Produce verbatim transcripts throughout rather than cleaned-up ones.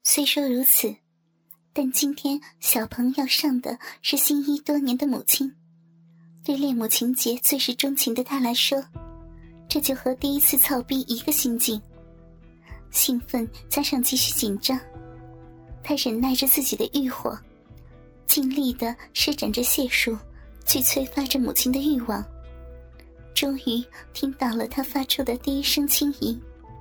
虽说如此，但今天小鹏要上的是心仪多年的母亲，对恋母情节最是钟情的他来说，这就和第一次操逼一个心境。兴奋加上继续紧张，他忍耐着自己的欲火，尽力地施展着解数去催发着母亲的欲望。终于听到了他发出的第一声轻吟，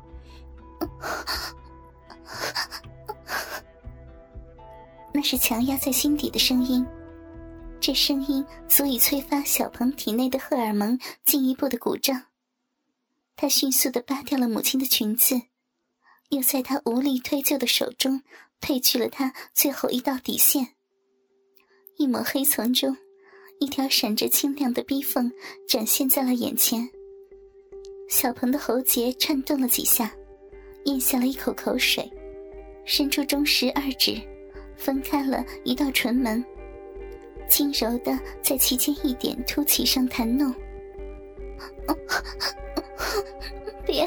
那是强压在心底的声音，这声音足以催发小鹏体内的荷尔蒙进一步的鼓胀。他迅速地扒掉了母亲的裙子，又在他无力推就的手中褪去了他最后一道底线。一抹黑丛中，一条闪着清亮的逼缝展现在了眼前。小鹏的喉结颤动了几下，咽下了一口口水，伸出中食二指，分开了一道唇门，轻柔地在其间一点凸起上弹弄。别！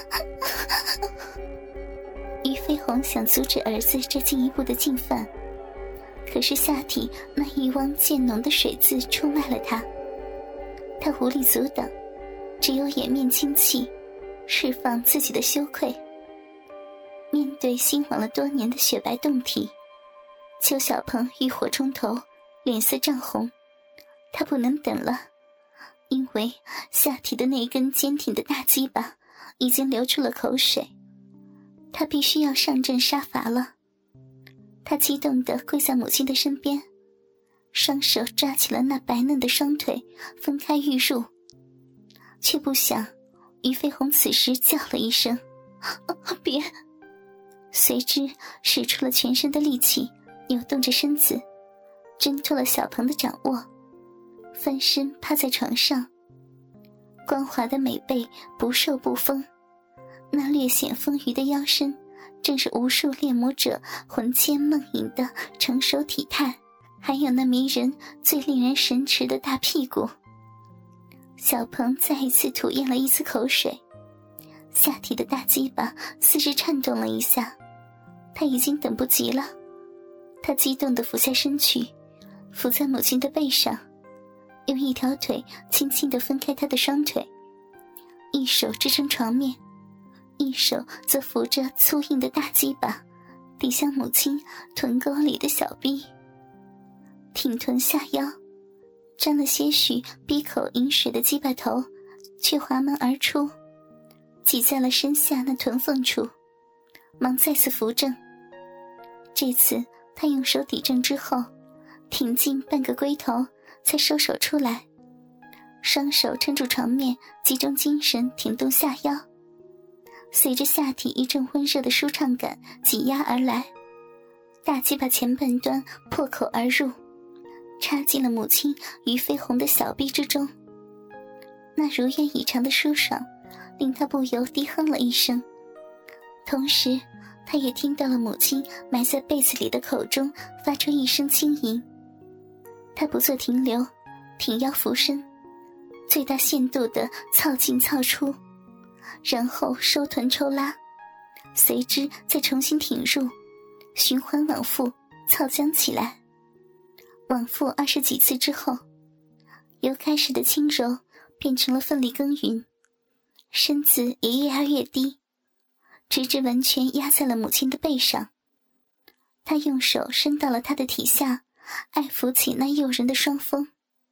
俞飞鸿想阻止儿子这进一步的进犯，可是下体那一汪渐浓的水渍出卖了他，他无力阻挡，只有掩面轻泣，释放自己的羞愧。面对心往了多年的雪白胴体，邱小鹏欲火冲头，脸色涨红。他不能等了，因为下体的那根坚挺的大鸡巴已经流出了口水，他必须要上阵杀伐了。他激动地跪在母亲的身边，双手抓起了那白嫩的双腿，分开欲入。却不想俞飞鸿此时叫了一声、啊、别，随之使出了全身的力气，扭动着身子挣脱了小鹏的掌握，翻身趴在床上。光滑的美背不瘦不丰，那略显丰腴的腰身正是无数恋母者魂牵梦萦的成熟体态，还有那迷人最令人神驰的大屁股。小鹏再一次吐咽了一次口水，下体的大鸡巴似是颤动了一下，他已经等不及了。他激动地俯下身去，伏在母亲的背上，用一条腿轻轻地分开她的双腿，一手支撑床面，一手则扶着粗硬的大鸡巴抵向母亲臀沟里的小臂，挺臀下腰，沾了些许闭口饮水的鸡巴头却滑门而出，挤在了身下那臀缝处，忙再次扶正。这次他用手抵正之后，挺进半个龟头才收手出来，双手撑住床面，集中精神挺动下腰，随着下体一阵温热的舒畅感挤压而来，大鸡巴前半端破口而入，插进了母亲俞飞鸿的小臂之中。那如愿以偿的舒爽令他不由低哼了一声，同时他也听到了母亲埋在被子里的口中发出一声轻吟。他不做停留，挺腰俯身，最大限度地操进操出，然后收臀抽拉，随之再重新挺入，循环往复操僵起来。往复二十几次之后，由开始的轻柔变成了奋力耕耘，身子也越压越低，直至完全压在了母亲的背上。他用手伸到了她的体下，爱抚起那诱人的双峰。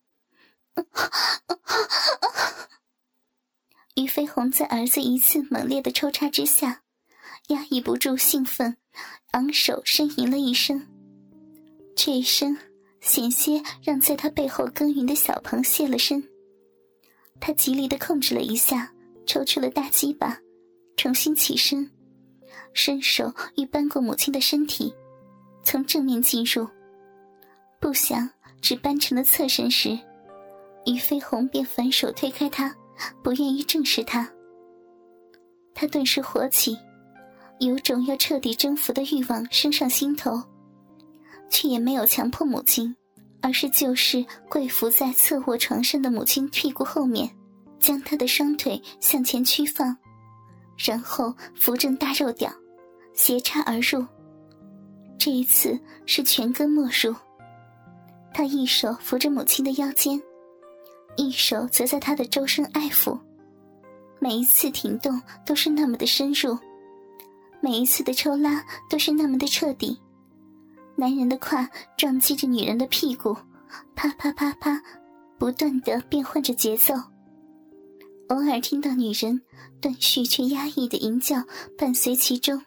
俞飞鸿在儿子一次猛烈的抽插之下，压抑不住兴奋，昂首呻吟了一声。这一声险些让在他背后耕耘的小鹏泄了身。他极力地控制了一下，抽出了大鸡巴，重新起身，伸手欲扳过母亲的身体，从正面进入。不想只扳成了侧身时，俞飞鸿便反手推开他，不愿意正视他。他顿时火起，有种要彻底征服的欲望升上心头，却也没有强迫母亲，而是就是跪伏在侧卧床上的母亲屁股后面，将她的双腿向前屈放，然后扶正大肉屌，斜插而入， 这一次是全根没入。他一手扶着母亲的腰间，一手则在她的周身爱抚，每一次挺动都是那么的深入，每一次的抽拉都是那么的彻底。男人的胯撞击着女人的屁股，啪啪啪啪，不断地变换着节奏。偶尔听到女人断续却压抑的吟叫伴随其中。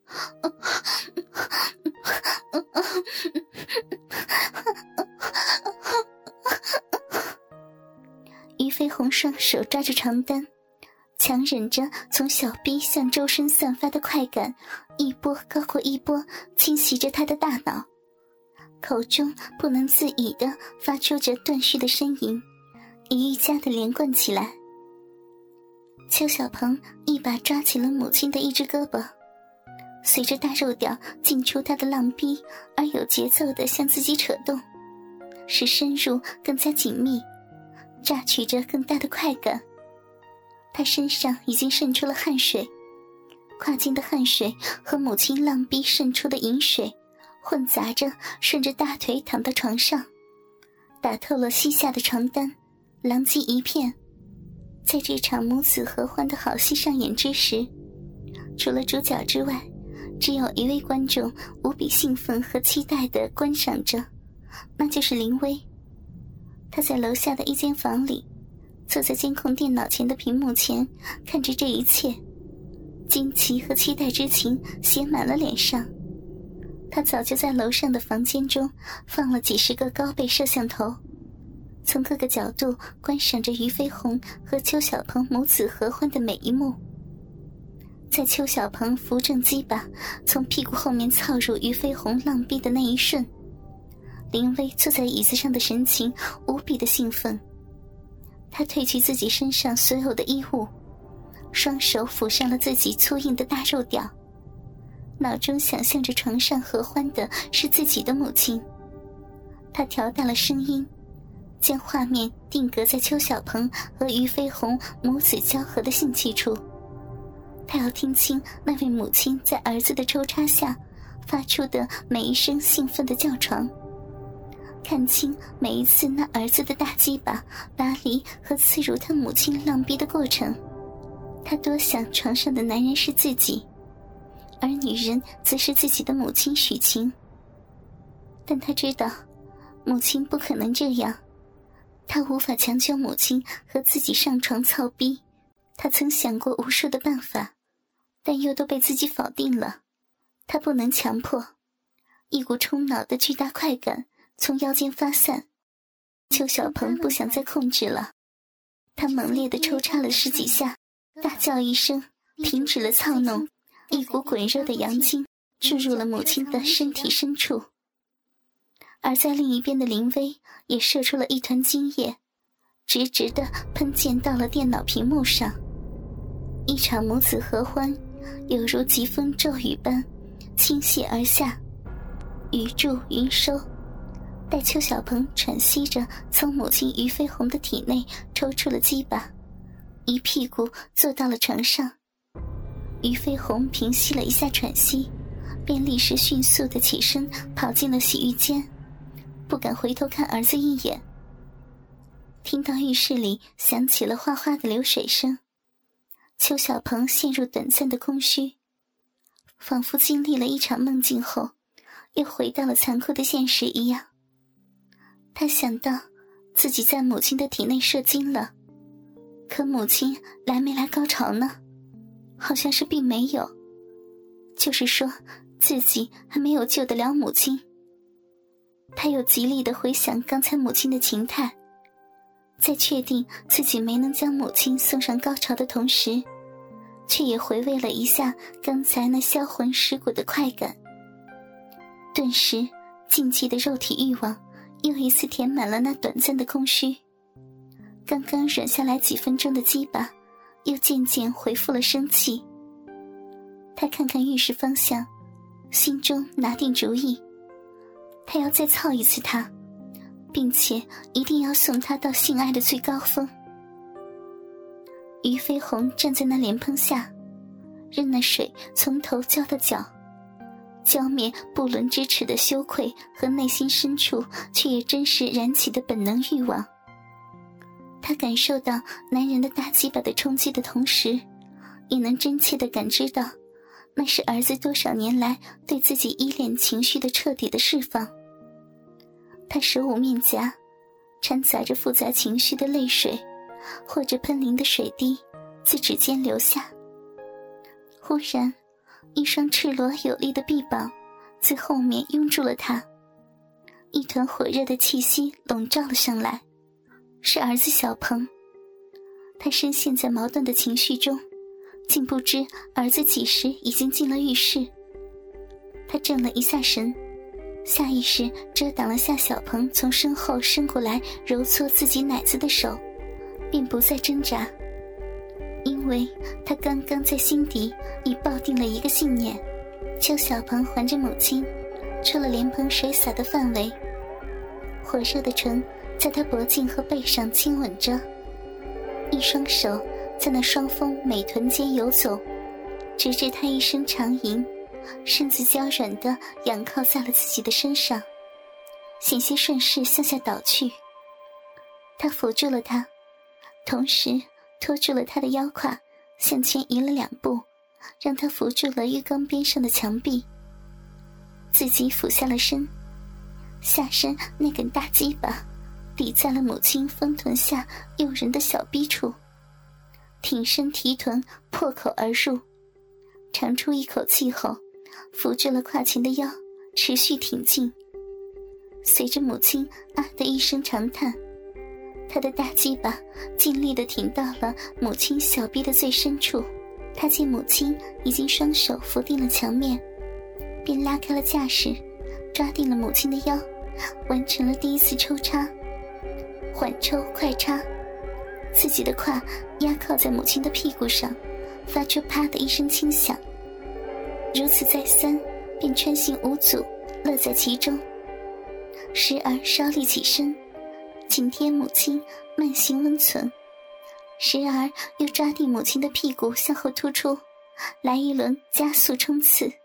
俞飞鸿双手抓着床单，强忍着从小臂向周身散发的快感，一波高过一波侵袭着他的大脑，口中不能自已地发出着断续的呻吟，也愈加的连贯起来。邱小鹏一把抓起了母亲的一只胳膊，随着大肉屌进出他的浪逼而有节奏地向自己扯动，使深入更加紧密，榨取着更大的快感。他身上已经渗出了汗水，跨境的汗水和母亲浪逼渗出的饮水混杂着，顺着大腿躺到床上，打透了膝下的床单，狼藉一片。在这场母子合欢的好戏上演之时，除了主角之外，只有一位观众无比兴奋和期待地观赏着，那就是林薇。他在楼下的一间房里，坐在监控电脑前的屏幕前，看着这一切，惊奇和期待之情写满了脸上。他早就在楼上的房间中放了几十个高倍摄像头，从各个角度观赏着俞飞鸿和邱小鹏母子合欢的每一幕。在邱小鹏扶正鸡巴从屁股后面操入俞飞鸿浪逼的那一瞬，林薇坐在椅子上的神情无比的兴奋。她褪去自己身上所有的衣物，双手抚上了自己粗硬的大肉屌，脑中想象着床上合欢的是自己的母亲。她调大了声音，将画面定格在邱小鹏和俞飞鸿母子交合的性器处。他要听清那位母亲在儿子的抽插下发出的每一声兴奋的叫床，看清每一次那儿子的大鸡巴拔离和刺入他母亲浪逼的过程。他多想床上的男人是自己，而女人则是自己的母亲许晴。但他知道母亲不可能这样，他无法强求母亲和自己上床操逼。他曾想过无数的办法，但又都被自己否定了。他不能强迫。一股冲脑的巨大快感从腰间发散，邱小鹏不想再控制了，他猛烈地抽插了十几下，大叫一声，停止了操弄，一股滚热的阳精注入了母亲的身体深处。而在另一边的林薇也射出了一团精液，直直地喷溅到了电脑屏幕上。一场母子合欢犹如疾风骤雨般倾泻而下，雨注云收。待邱小鹏喘息着从母亲俞飞鸿的体内抽出了鸡巴，一屁股坐到了床上。俞飞鸿平息了一下喘息，便立时迅速地起身跑进了洗浴间，不敢回头看儿子一眼。听到浴室里响起了哗哗的流水声，邱小鹏陷入短暂的空虚，仿佛经历了一场梦境后又回到了残酷的现实一样。他想到自己在母亲的体内射精了，可母亲来没来高潮呢？好像是并没有，就是说自己还没有救得了母亲。他又极力地回想刚才母亲的情态，在确定自己没能将母亲送上高潮的同时，却也回味了一下刚才那销魂蚀骨的快感。顿时禁忌的肉体欲望又一次填满了那短暂的空虚，刚刚软下来几分钟的鸡巴又渐渐恢复了生气。他看看浴室方向，心中拿定主意，他要再操一次他，并且一定要送他到性爱的最高峰。俞飞鸿站在那莲蓬下，任那水从头浇到脚， 浇灭不伦之耻的羞愧和内心深处却也真实燃起的本能欲望。他感受到男人的大鸡巴的冲击的同时，也能真切地感知到那是儿子多少年来对自己依恋情绪的彻底的释放。他手捂面颊，掺杂着复杂情绪的泪水或者喷淋的水滴自指尖流下。忽然一双赤裸有力的臂膀自后面拥住了他，一团火热的气息笼罩了上来，是儿子小鹏。他深陷在矛盾的情绪中，竟不知儿子几时已经进了浴室。他怔了一下神，下意识遮挡了下小鹏从身后伸过来揉搓自己奶子的手，便不再挣扎。因为他刚刚在心底已抱定了一个信念，邱小鹏环着母亲出了莲蓬水洒的范围，火热的唇在他脖颈和背上亲吻着，一双手在那双峰美臀间游走，直至他一声长吟，身子娇软地仰靠在了自己的身上，险些顺势向下倒去。他扶住了他，同时拖住了他的腰胯，向前移了两步，让他扶住了浴缸边上的墙壁，自己俯下了身，下身那根大鸡巴抵在了母亲丰臀下诱人的小逼处，挺身提臀破口而入，长出一口气后扶住了胯前的腰，持续挺进。随着母亲啊的一声长叹，他的大鸡巴尽力地挺到了母亲小臂的最深处。他见母亲已经双手扶定了墙面，便拉开了架势，抓定了母亲的腰，完成了第一次抽插。缓抽快插，自己的胯压靠在母亲的屁股上，发出啪的一声轻响。如此再三，便穿行无阻，乐在其中。时而稍立起身，紧贴母亲慢行温存，时而又抓定母亲的屁股向后突出，来一轮加速冲刺。